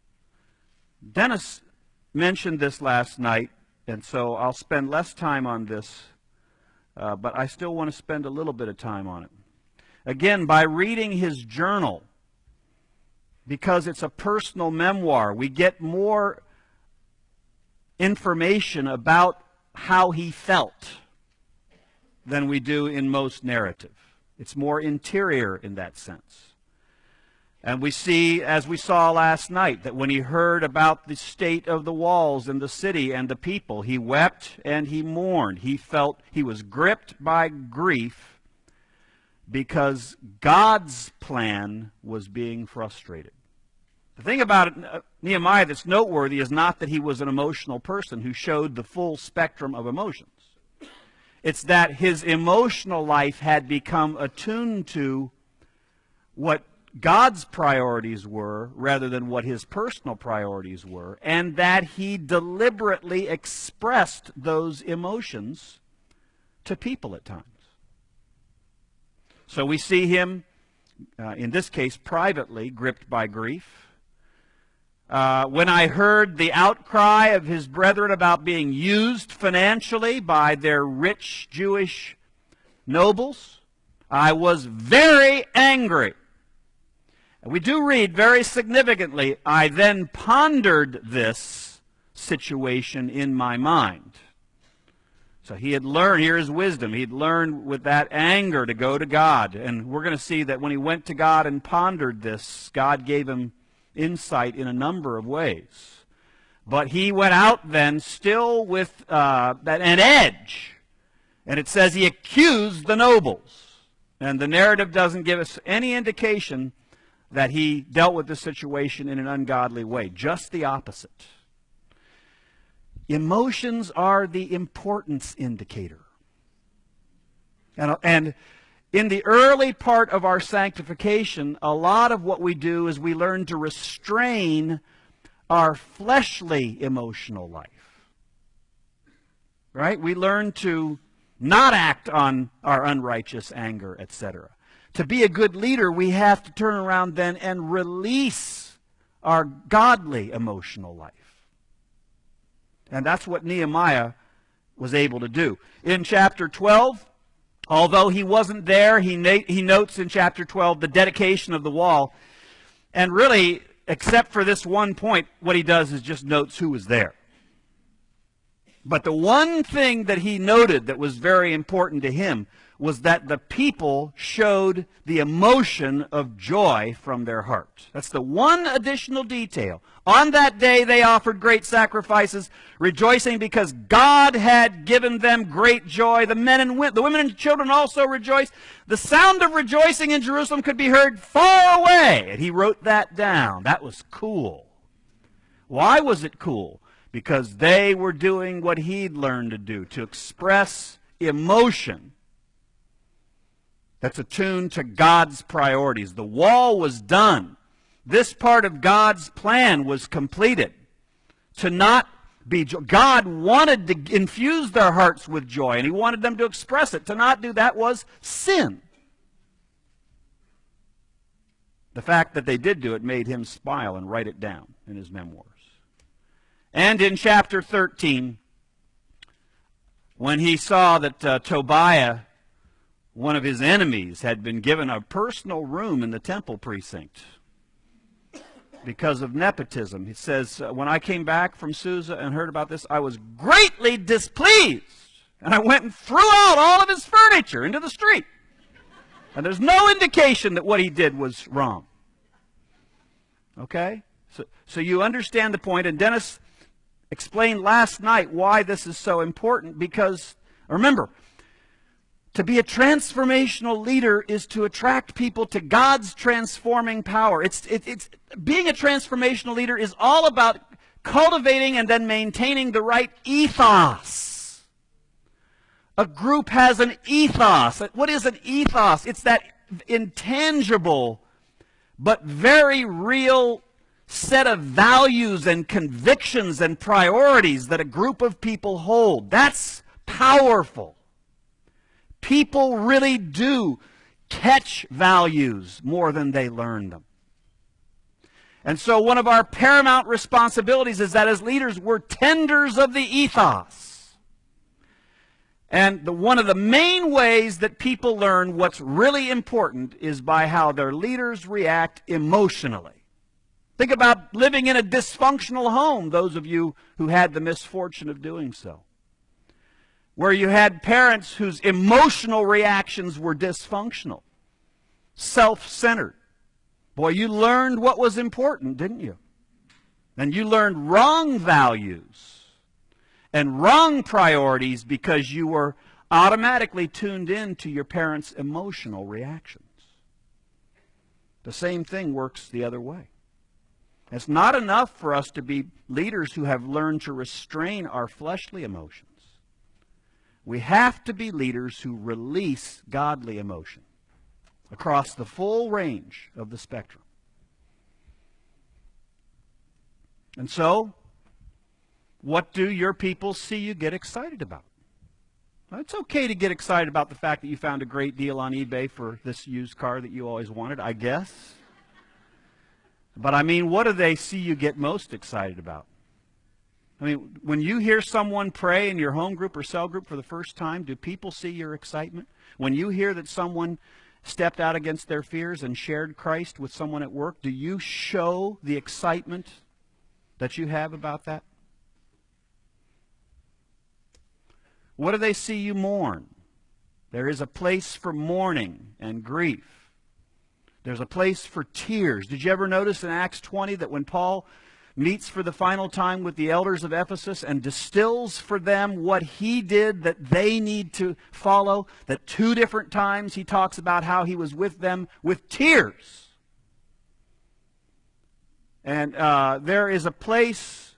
Dennis mentioned this last night, and so I'll spend less time on this, but I still want to spend a little bit of time on it. Again, by reading his journal, because it's a personal memoir, we get more information about how he felt than we do in most narrative. It's more interior in that sense. And we see, as we saw last night, that when he heard about the state of the walls and the city and the people, he wept and he mourned. He felt he was gripped by grief because God's plan was being frustrated. The thing about Nehemiah that's noteworthy is not that he was an emotional person who showed the full spectrum of emotions. It's that his emotional life had become attuned to what God's priorities were rather than what his personal priorities were, and that he deliberately expressed those emotions to people at times. So we see him, in this case, privately gripped by grief. When I heard the outcry of his brethren about being used financially by their rich Jewish nobles, I was very angry. And we do read very significantly, I then pondered this situation in my mind. So he had learned, here's wisdom, he'd learned with that anger to go to God. And we're going to see that when he went to God and pondered this, God gave him insight in a number of ways. But he went out then still with an edge. And it says he accused the nobles. And the narrative doesn't give us any indication that he dealt with the situation in an ungodly way. Just the opposite. Emotions are the importance indicator. And in the early part of our sanctification, a lot of what we do is we learn to restrain our fleshly emotional life. Right? We learn to not act on our unrighteous anger, etc. To be a good leader, we have to turn around then and release our godly emotional life. And that's what Nehemiah was able to do. In chapter 12, although he wasn't there, he notes in chapter 12 the dedication of the wall. And really, except for this one point, what he does is just notes who was there. But the one thing that he noted that was very important to him was that the people showed the emotion of joy from their heart. That's the one additional detail. On that day they offered great sacrifices, rejoicing because God had given them great joy. The women and children also rejoiced. The sound of rejoicing in Jerusalem could be heard far away. And he wrote that down. That was cool. Why was it cool? Because they were doing what he'd learned to do, to express emotion that's attuned to God's priorities. The wall was done. This part of God's plan was completed. To not be joy. God wanted to infuse their hearts with joy, and he wanted them to express it. To not do that was sin. The fact that they did do it made him smile and write it down in his memoirs. And in chapter 13, when he saw that Tobiah, one of his enemies, had been given a personal room in the temple precinct because of nepotism, he says, when I came back from Susa and heard about this, I was greatly displeased. And I went and threw out all of his furniture into the street. And there's no indication that what he did was wrong. Okay? So you understand the point. And Dennis explained last night why this is so important. Because, remember, to be a transformational leader is to attract people to God's transforming power. It's being a transformational leader is all about cultivating and then maintaining the right ethos. A group has an ethos. What is an ethos? It's that intangible but very real set of values and convictions and priorities that a group of people hold. That's powerful. People really do catch values more than they learn them. And so one of our paramount responsibilities is that as leaders, we're tenders of the ethos. And one of the main ways that people learn what's really important is by how their leaders react emotionally. Think about living in a dysfunctional home, those of you who had the misfortune of doing so, where you had parents whose emotional reactions were dysfunctional, self-centered. Boy, you learned what was important, didn't you? And you learned wrong values and wrong priorities because you were automatically tuned in to your parents' emotional reactions. The same thing works the other way. It's not enough for us to be leaders who have learned to restrain our fleshly emotions. We have to be leaders who release godly emotion across the full range of the spectrum. And so, what do your people see you get excited about? Well, it's okay to get excited about the fact that you found a great deal on eBay for this used car that you always wanted, I guess. But I mean, what do they see you get most excited about? I mean, when you hear someone pray in your home group or cell group for the first time, do people see your excitement? When you hear that someone stepped out against their fears and shared Christ with someone at work, do you show the excitement that you have about that? What do they see you mourn? There is a place for mourning and grief. There's a place for tears. Did you ever notice in Acts 20 that when Paul meets for the final time with the elders of Ephesus and distills for them what he did that they need to follow, that 2 different times he talks about how he was with them with tears? And there is a place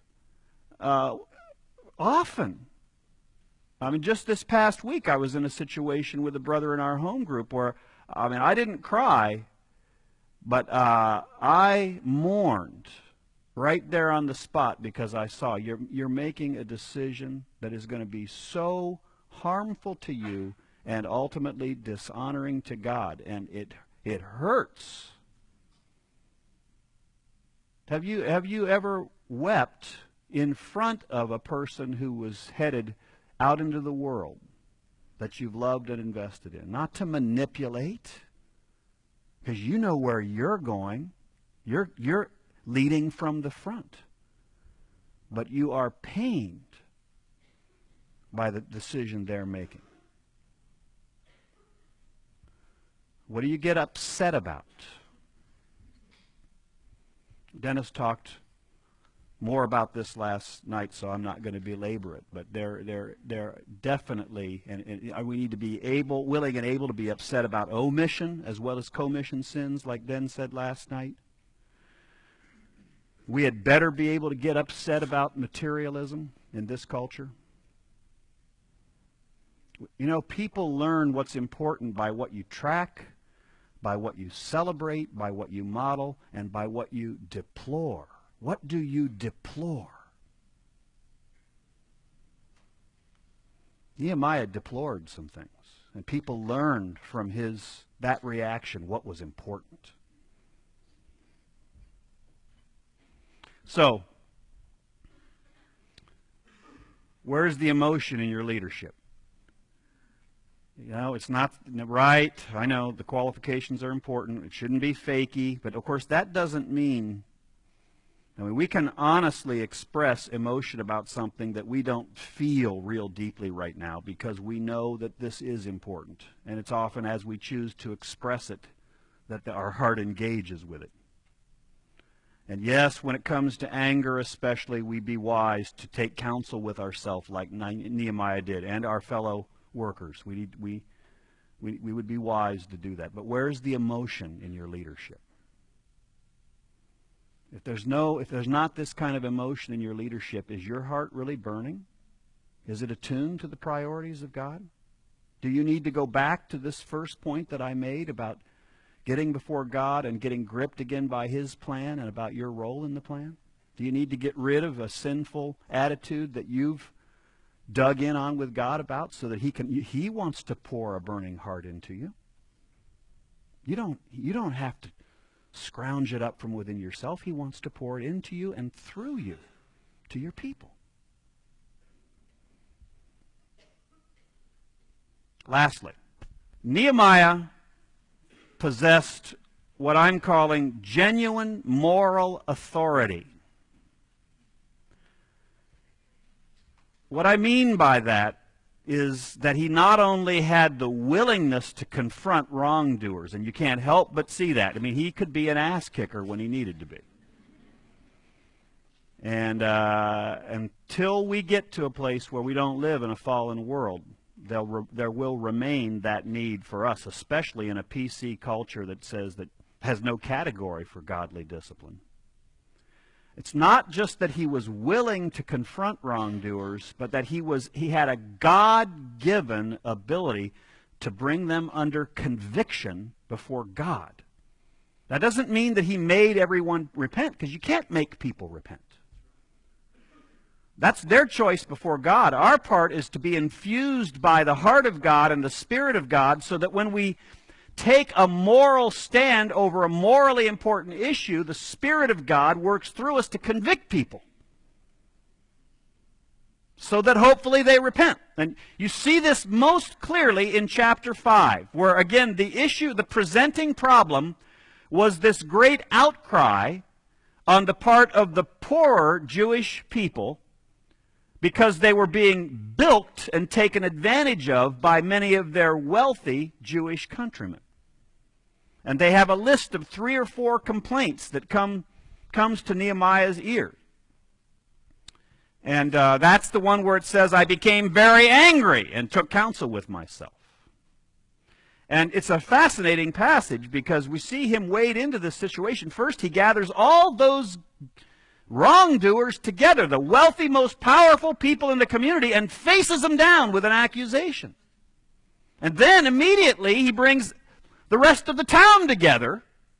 often. I mean, just this past week I was in a situation with a brother in our home group where, I mean, I didn't cry, but I mourned right there on the spot because I saw you're making a decision that is going to be so harmful to you and ultimately dishonoring to God, and it hurts. Have you ever wept in front of a person who was headed out into the world that you've loved and invested in? Not to manipulate, because you know where you're going. You're leading from the front. But you are pained by the decision they're making. What do you get upset about? Dennis talked more about this last night, so I'm not going to belabor it. But they're definitely, and we need to be willing and able to be upset about omission as well as commission sins, like Den said last night. We had better be able to get upset about materialism in this culture. You know, people learn what's important by what you track, by what you celebrate, by what you model, and by what you deplore. What do you deplore? Nehemiah deplored some things, and people learned from that reaction what was important. So, where's the emotion in your leadership? You know, it's not right. I know the qualifications are important. It shouldn't be fakey. But, of course, that doesn't mean, we can honestly express emotion about something that we don't feel real deeply right now because we know that this is important. And it's often as we choose to express it that our heart engages with it. And yes, when it comes to anger especially, we be wise to take counsel with ourselves like Nehemiah did and our fellow workers. We would be wise to do that. But where's the emotion in your leadership? If there's not this kind of emotion in your leadership, is your heart really burning? Is it attuned to the priorities of God? Do you need to go back to this first point that I made about getting before God and getting gripped again by His plan and about your role in the plan? Do you need to get rid of a sinful attitude that you've dug in on with God about so that He wants to pour a burning heart into you? You don't have to scrounge it up from within yourself. He wants to pour it into you and through you to your people. Lastly, Nehemiah possessed what I'm calling genuine moral authority. What I mean by that is that he not only had the willingness to confront wrongdoers, and you can't help but see that. I mean, he could be an ass kicker when he needed to be. And until we get to a place where we don't live in a fallen world, there will remain that need for us, especially in a PC culture that says that has no category for godly discipline. It's not just that he was willing to confront wrongdoers, but that he had a God-given ability to bring them under conviction before God. That doesn't mean that he made everyone repent, because you can't make people repent. That's their choice before God. Our part is to be infused by the heart of God and the Spirit of God so that when we take a moral stand over a morally important issue, the Spirit of God works through us to convict people so that hopefully they repent. And you see this most clearly in chapter 5, where again the presenting problem was this great outcry on the part of the poorer Jewish people because they were being bilked and taken advantage of by many of their wealthy Jewish countrymen. And they have a list of 3 or 4 complaints that comes to Nehemiah's ears. And that's the one where it says, I became very angry and took counsel with myself. And it's a fascinating passage because we see him wade into this situation. First, he gathers all those wrongdoers together, the wealthy, most powerful people in the community, and faces them down with an accusation. And then immediately he brings the rest of the town together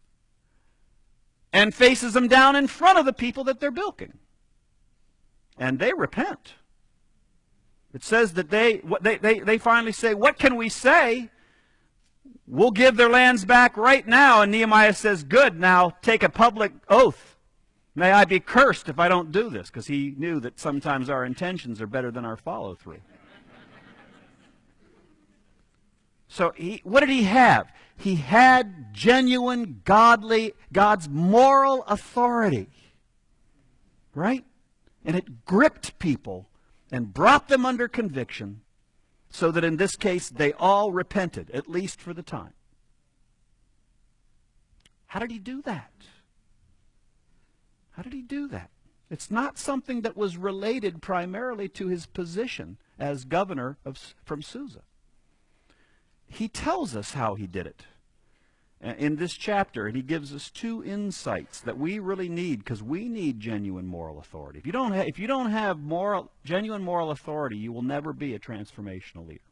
and faces them down in front of the people that they're bilking. And they repent. It says that they finally say, what can we say? We'll give their lands back right now. And Nehemiah says, good, now take a public oath. May I be cursed if I don't do this, because he knew that sometimes our intentions are better than our follow-through. So what did he have? He had genuine, God's moral authority. Right? And it gripped people and brought them under conviction so that in this case they all repented, at least for the time. How did he do that? How did he do that? It's not something that was related primarily to his position as governor from Susa. He tells us how he did it in this chapter, and he gives us 2 insights that we really need, because we need genuine moral authority. If you don't have genuine moral authority, you will never be a transformational leader.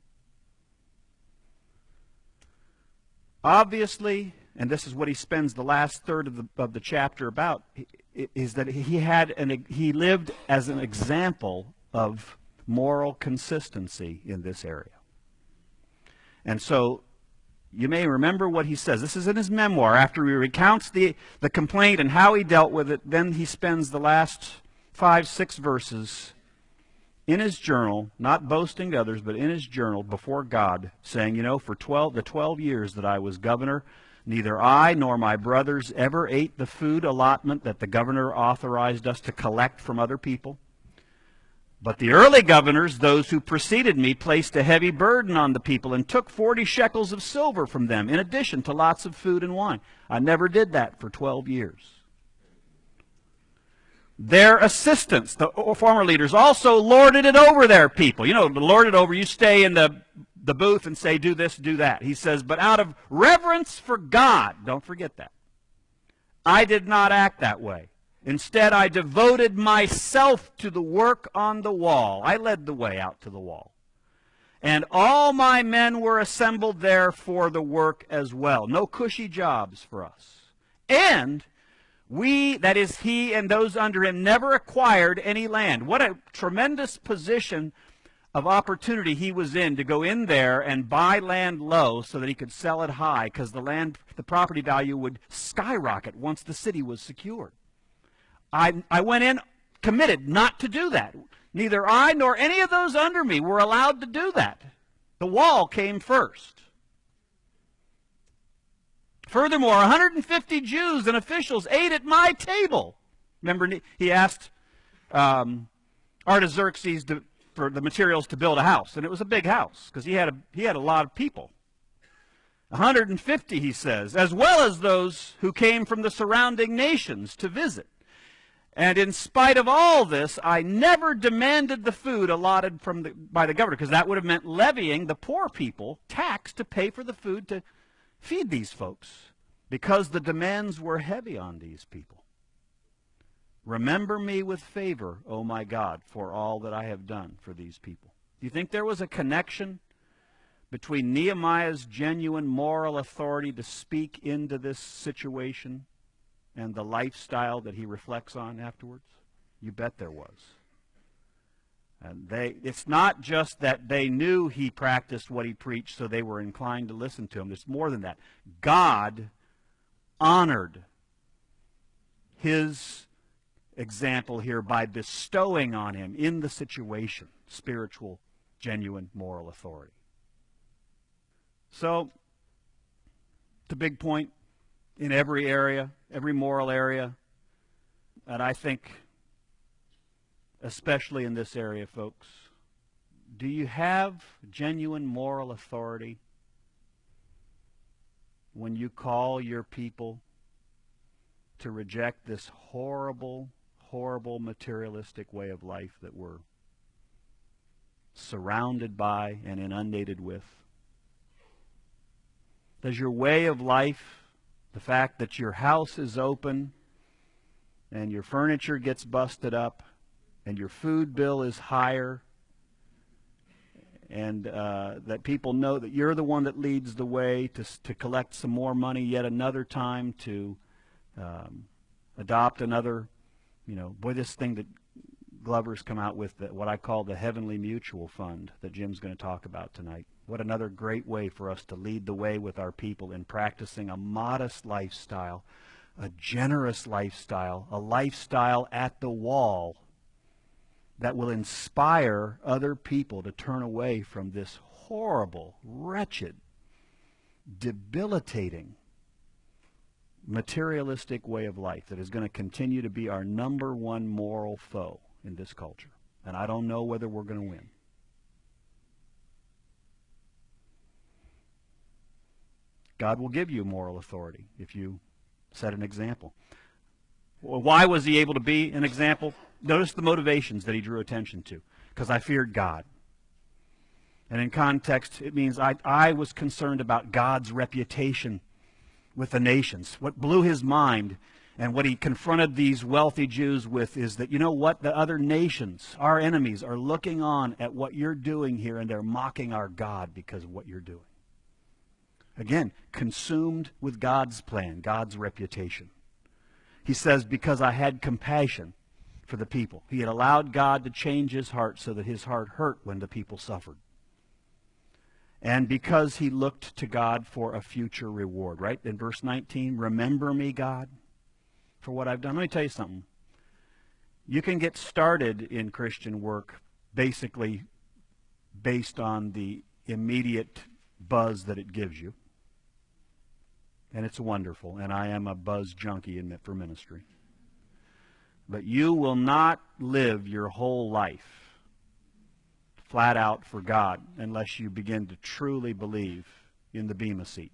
Obviously, and this is what he spends the last third of the chapter about, is that he lived as an example of moral consistency in this area. And so you may remember what he says. This is in his memoir. After he recounts the complaint and how he dealt with it, then he spends the last 5, 6 verses in his journal, not boasting to others, but in his journal before God, saying, for the 12 years that I was governor, neither I nor my brothers ever ate the food allotment that the governor authorized us to collect from other people. But the early governors, those who preceded me, placed a heavy burden on the people and took 40 shekels of silver from them, in addition to lots of food and wine. I never did that for 12 years. Their assistants, the former leaders, also lorded it over their people. To lord it over, you stay in the booth and say, do this, do that. He says, but out of reverence for God, don't forget that, I did not act that way. Instead, I devoted myself to the work on the wall. I led the way out to the wall. And all my men were assembled there for the work as well. No cushy jobs for us. And we, that is he and those under him, never acquired any land. What a tremendous position of opportunity he was in, to go in there and buy land low so that he could sell it high, because the property value would skyrocket once the city was secured. I went in committed not to do that. Neither I nor any of those under me were allowed to do that. The wall came first. Furthermore, 150 Jews and officials ate at my table. Remember, he asked Artaxerxes for the materials to build a house, and it was a big house because he had a lot of people. 150, he says, as well as those who came from the surrounding nations to visit. And in spite of all this, I never demanded the food allotted by the governor, because that would have meant levying the poor people tax to pay for the food to feed these folks, because the demands were heavy on these people. Remember me with favor, O my God, for all that I have done for these people. Do you think there was a connection between Nehemiah's genuine moral authority to speak into this situation and the lifestyle that he reflects on afterwards? You bet there was. And it's not just that they knew he practiced what he preached, so they were inclined to listen to him. There's more than that. God honored his example here by bestowing on him, in the situation, spiritual, genuine moral authority. So, the big point in every area, every moral area, and I think especially in this area, folks, do you have genuine moral authority when you call your people to reject this horrible, horrible materialistic way of life that we're surrounded by and inundated with? Does your way of life, the fact that your house is open and your furniture gets busted up and your food bill is higher, and that people know that you're the one that leads the way to collect some more money yet another time, to adopt another, this thing that Glover's come out with, what I call the Heavenly Mutual Fund that Jim's going to talk about tonight. What another great way for us to lead the way with our people in practicing a modest lifestyle, a generous lifestyle, a lifestyle at the wall that will inspire other people to turn away from this horrible, wretched, debilitating, materialistic way of life that is going to continue to be our number one moral foe in this culture. And I don't know whether we're going to win. God will give you moral authority if you set an example. Well, why was he able to be an example? Notice the motivations that he drew attention to. Because I feared God. And in context, it means I was concerned about God's reputation with the nations. What blew his mind and what he confronted these wealthy Jews with is that, the other nations, our enemies, are looking on at what you're doing here, and they're mocking our God because of what you're doing. Again, consumed with God's plan, God's reputation. He says, because I had compassion. for the people. He had allowed God to change his heart so that his heart hurt when the people suffered. And because he looked to God for a future reward, right? In verse 19, remember me, God, for what I've done. Let me tell you something. You can get started in Christian work basically based on the immediate buzz that it gives you. And it's wonderful. And I am a buzz junkie for ministry. But you will not live your whole life flat out for God unless you begin to truly believe in the bema seat.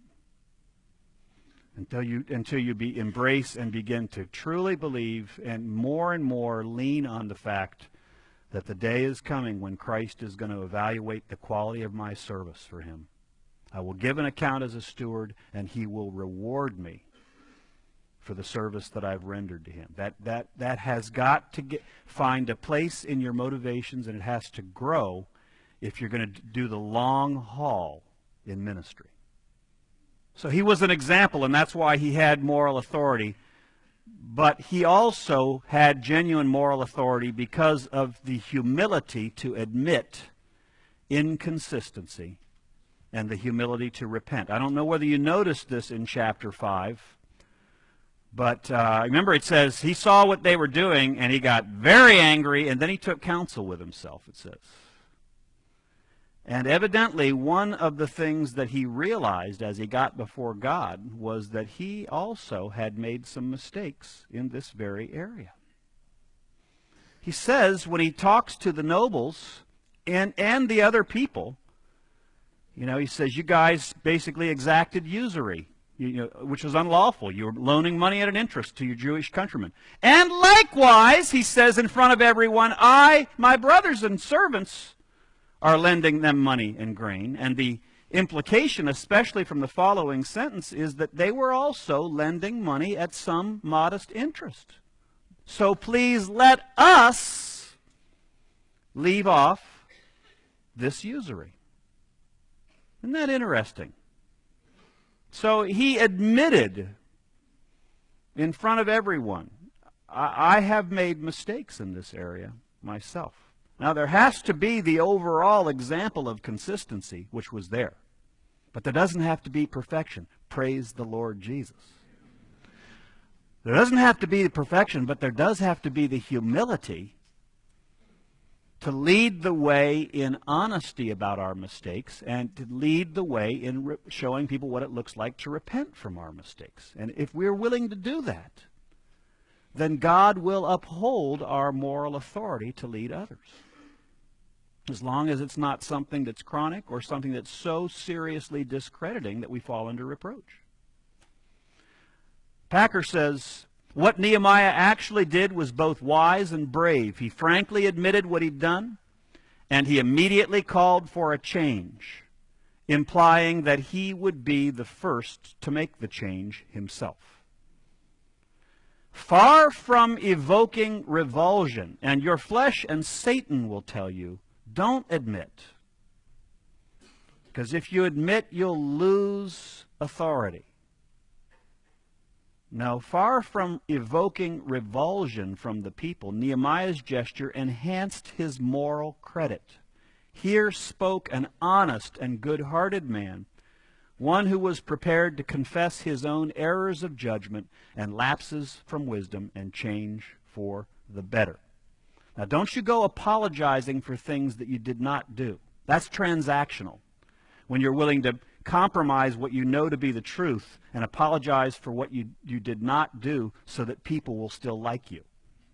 Until you embrace and begin to truly believe and more lean on the fact that the day is coming when Christ is going to evaluate the quality of my service for him. I will give an account as a steward, and he will reward me for the service that I've rendered to him. That has got to find a place in your motivations, and it has to grow if you're going to do the long haul in ministry. So he was an example, and that's why he had moral authority. But he also had genuine moral authority because of the humility to admit inconsistency and the humility to repent. I don't know whether you noticed this in chapter 5, but remember it says he saw what they were doing and he got very angry, and then he took counsel with himself, it says. And evidently one of the things that he realized as he got before God was that he also had made some mistakes in this very area. He says when he talks to the nobles and the other people, you know, he says, you guys basically exacted usury, which was unlawful. You were loaning money at an interest to your Jewish countrymen. And likewise, he says in front of everyone, my brothers and servants, are lending them money and grain. And the implication, especially from the following sentence, is that they were also lending money at some modest interest. So please let us leave off this usury. Isn't that interesting? So he admitted in front of everyone, I have made mistakes in this area myself. Now, there has to be the overall example of consistency, which was there. But there doesn't have to be perfection. Praise the Lord Jesus. There doesn't have to be the perfection, but there does have to be the humility to lead the way in honesty about our mistakes and to lead the way in showing people what it looks like to repent from our mistakes. And if we're willing to do that, then God will uphold our moral authority to lead others. As long as it's not something that's chronic or something that's so seriously discrediting that we fall under reproach. Packer says, what Nehemiah actually did was both wise and brave. He frankly admitted what he'd done, and he immediately called for a change, implying that he would be the first to make the change himself. Far from evoking revulsion, and your flesh and Satan will tell you, don't admit. Because if you admit, you'll lose authority. Now, far from evoking revulsion from the people, Nehemiah's gesture enhanced his moral credit. Here spoke an honest and good-hearted man, one who was prepared to confess his own errors of judgment and lapses from wisdom and change for the better. Now, don't you go apologizing for things that you did not do. That's transactional. When you're willing to compromise what you know to be the truth and apologize for what you did not do so that people will still like you.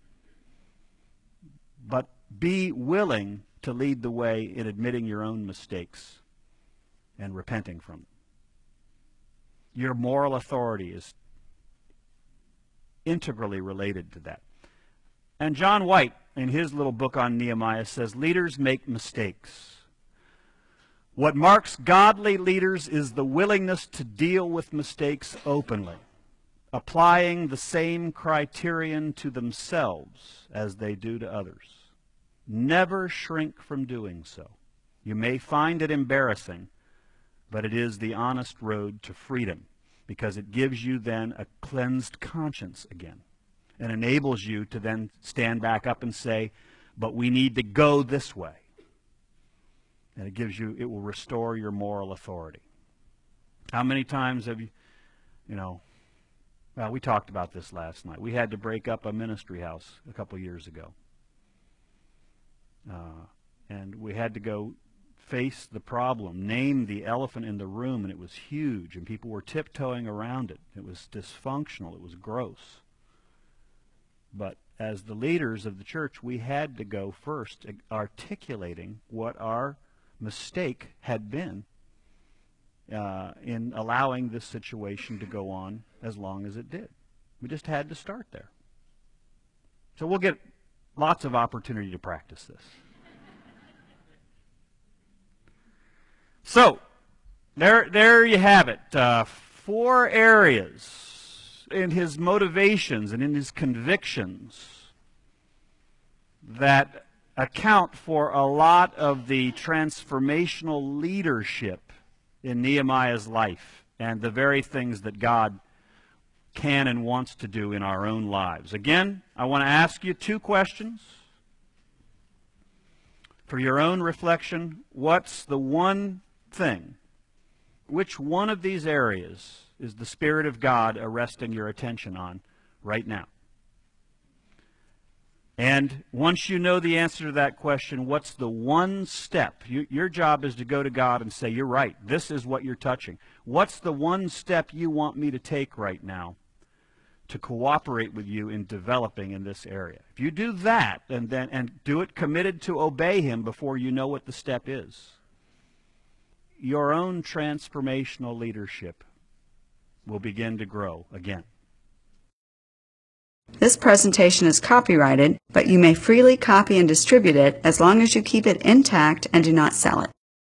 But be willing to lead the way in admitting your own mistakes and repenting from them. Your moral authority is integrally related to that. And John White, in his little book on Nehemiah, says, leaders make mistakes. What marks godly leaders is the willingness to deal with mistakes openly, applying the same criterion to themselves as they do to others. Never shrink from doing so. You may find it embarrassing, but it is the honest road to freedom, because it gives you then a cleansed conscience again. and enables you to then stand back up and say, but we need to go this way. And it will restore your moral authority. How many times have you, well, we talked about this last night. We had to break up a ministry house a couple years ago. And we had to go face the problem, name the elephant in the room, and it was huge, and people were tiptoeing around it. It was dysfunctional. It was gross. But as the leaders of the church, we had to go first articulating what our mistake had been in allowing this situation to go on as long as it did. We just had to start there. So we'll get lots of opportunity to practice this. So, there you have it. 4 areas in his motivations and in his convictions that account for a lot of the transformational leadership in Nehemiah's life and the very things that God can and wants to do in our own lives. Again, I want to ask you 2 questions. For your own reflection, what's the one thing? Which one of these areas is the Spirit of God arresting your attention on right now? And once you know the answer to that question, what's the one step? Your job is to go to God and say, you're right, this is what you're touching. What's the one step you want me to take right now to cooperate with you in developing in this area? If you do that and do it committed to obey Him before you know what the step is, your own transformational leadership will begin to grow again. This presentation is copyrighted, but you may freely copy and distribute it as long as you keep it intact and do not sell it.